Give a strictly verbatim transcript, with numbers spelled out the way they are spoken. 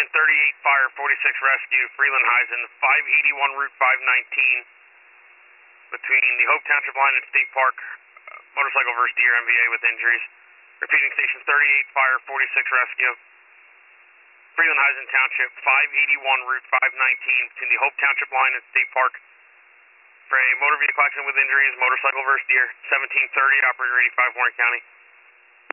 Station thirty-eight, Fire forty-six Rescue, Freeland Heisen, five eighty-one Route five nineteen, between the Hope Township line and State Park, uh, motorcycle versus deer, M V A with injuries. Repeating, Station thirty-eight, Fire forty-six Rescue, Freeland Heisen Township, five eighty-one Route five nineteen, between the Hope Township line and State Park, for a motor vehicle accident with injuries, motorcycle versus deer, seventeen thirty, operator eighty-five, Warren County.